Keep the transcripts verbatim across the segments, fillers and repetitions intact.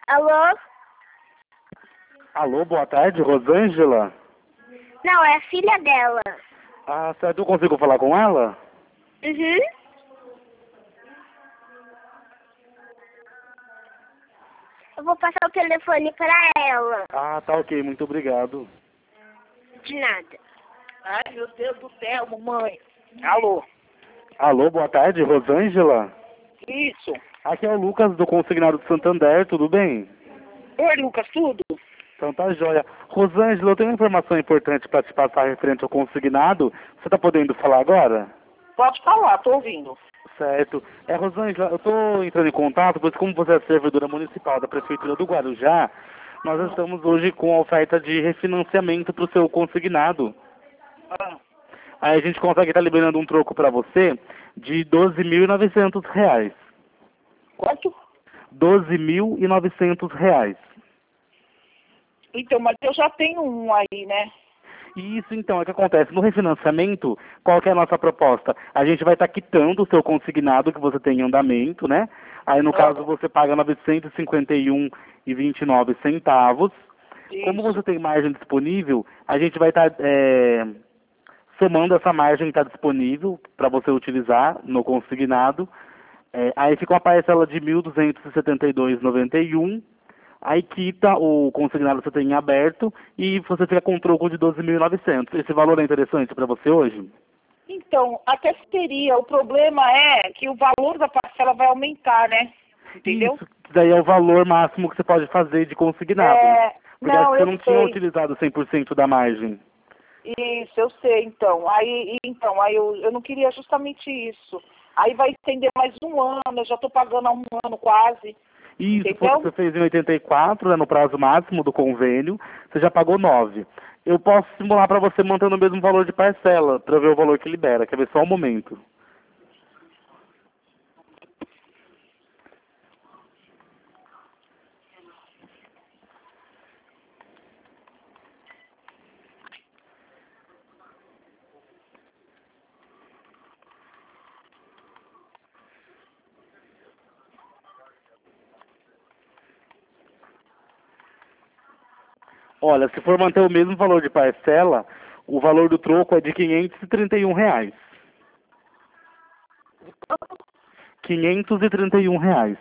Alô? Alô, boa tarde, Rosângela? Não, é a filha dela. Ah, certo, eu consigo falar com ela? Uhum. Eu vou passar o telefone para ela. Ah, tá ok, muito obrigado. De nada. Ai, meu Deus do céu, mamãe. Alô? Alô, boa tarde, Rosângela? Isso. Aqui é o Lucas do Consignado de Santander, tudo bem? Oi, Lucas, tudo? Então tá jóia. Rosângela, eu tenho uma informação importante para te passar referente ao consignado. Você tá podendo falar agora? Pode falar, tô ouvindo. Certo. É, Rosângela, eu tô entrando em contato, pois como você é servidora municipal da Prefeitura do Guarujá, nós estamos hoje com a oferta de refinanciamento para o seu consignado. Ah, Aí a gente consegue estar liberando um troco para você de doze mil e novecentos reais. quanto? doze mil e novecentos reais. Então, mas eu já tenho um aí, né? E isso então é o que acontece. No refinanciamento, qual que é a nossa proposta? A gente vai estar quitando o seu consignado que você tem em andamento, né? Aí no Ah, caso você paga novecentos e cinquenta e um reais e vinte e nove centavos. Como isso. você tem margem disponível, a gente vai estar é, somando essa margem que está disponível para você utilizar no consignado. É, aí fica uma parcela de mil duzentos e setenta e dois reais e noventa e um centavos. Aí quita o consignado que você tem em aberto e você fica com um troco de doze mil e novecentos. Esse valor é interessante para você hoje? Então, até seria. O problema é que o valor da parcela vai aumentar, né? Entendeu? Isso, que daí é o valor máximo que você pode fazer de consignado, né? É, Porque acho não, que você eu não tinha sei. utilizado cem por cento da margem. Isso, eu sei, então. Aí, então, aí eu, eu não queria justamente isso. Aí vai estender mais um ano, eu já estou pagando há um ano quase. Isso, Entendeu? você fez em oitenta e quatro, né, no prazo máximo do convênio, você já pagou nove. Eu posso simular para você mantendo o mesmo valor de parcela, para ver o valor que libera. Quer ver só um momento? Olha, se for manter o mesmo valor de parcela, o valor do troco é de quinhentos e trinta e um reais. quinhentos e trinta e um reais.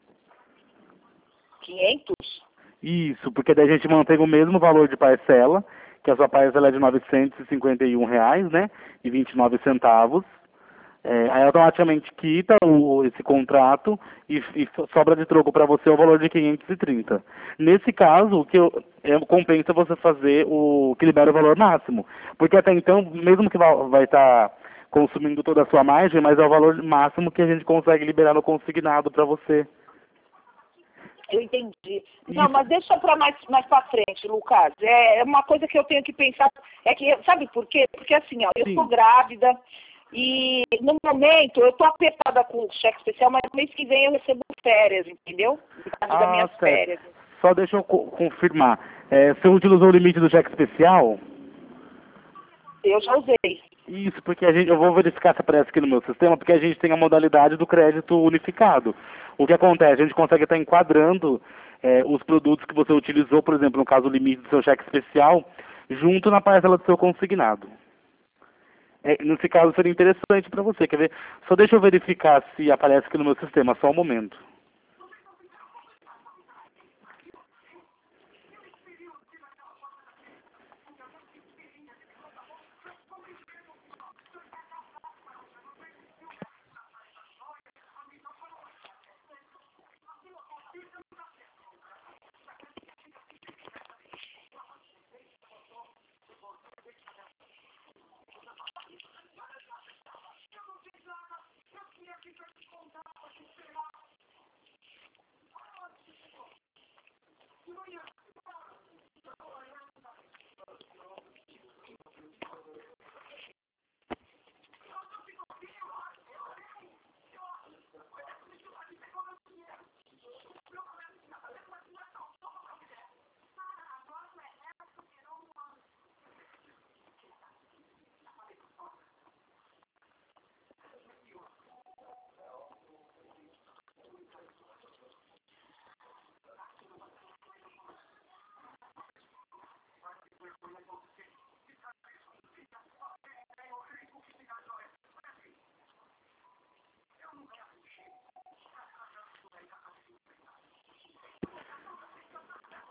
quinhentos? Isso, porque daí a gente mantém o mesmo valor de parcela, que a sua parcela é de novecentos e cinquenta e um reais, né? E vinte e nove centavos. É, aí automaticamente quita o, esse contrato e, e sobra de troco para você o valor de quinhentos e trinta. Nesse caso, o que eu, é, compensa você fazer o que libera o valor máximo. Porque até então, mesmo que vai estar consumindo toda a sua margem, mas é o valor máximo que a gente consegue liberar no consignado para você. Eu entendi. Não, Isso. mas deixa para mais, mais para frente, Lucas. É, é uma coisa que eu tenho que pensar. É que, sabe por quê? Porque assim, ó, eu Sim. sou grávida e no momento eu tô apertada com o cheque especial, mas no mês que vem eu recebo férias, entendeu? Metade das Ah, minhas certo. férias. Só deixa eu co- confirmar. É, você utilizou o limite do cheque especial? Eu já usei. Isso, porque a gente, eu vou verificar se aparece aqui no meu sistema, porque a gente tem a modalidade do crédito unificado. O que acontece? A gente consegue estar enquadrando é, os produtos que você utilizou, por exemplo, no caso o limite do seu cheque especial, junto na parcela do seu consignado. É, nesse caso seria interessante para você, quer ver? Só deixa eu verificar se aparece aqui no meu sistema, só um momento.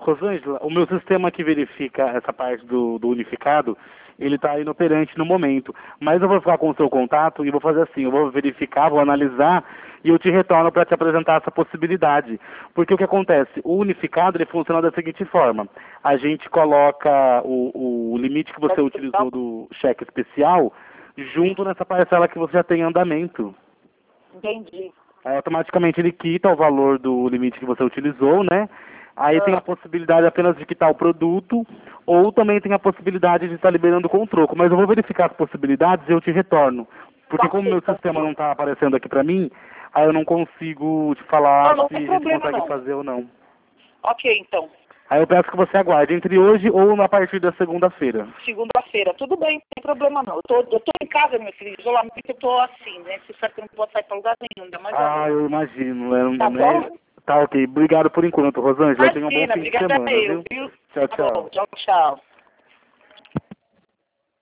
Rosângela, o meu sistema que verifica essa parte do, do unificado, ele está inoperante no momento. Mas eu vou ficar com o seu contato e vou fazer assim, eu vou verificar, vou analisar e eu te retorno para te apresentar essa possibilidade. Porque o que acontece? O unificado, ele funciona da seguinte forma. A gente coloca o, o limite que você utilizou do cheque especial junto nessa parcela que você já tem em andamento. Entendi. Aí, automaticamente ele quita o valor do limite que você utilizou, né? Aí ah. tem a possibilidade apenas de quitar o produto, ou também tem a possibilidade de estar liberando com troco. Mas eu vou verificar as possibilidades e eu te retorno. Porque como o meu sistema não está aparecendo aqui para mim, aí eu não consigo te falar não, não se a gente consegue não. fazer ou não. Ok, então. Aí eu peço que você aguarde entre hoje ou a partir da segunda-feira. Segunda-feira, tudo bem, não tem problema não. Eu tô, eu tô em casa, meu filho, isolamento, eu tô assim, né? Você sabe que eu não posso sair pra lugar nenhum, ainda mais Ah, agora. eu imagino. É, Tá né? bom? Tá ok. Obrigado por enquanto, Rosângela. Tenha um bom fim de Obrigada semana, a eu, viu? viu? Tchau, Tá tchau. bom, tchau, tchau.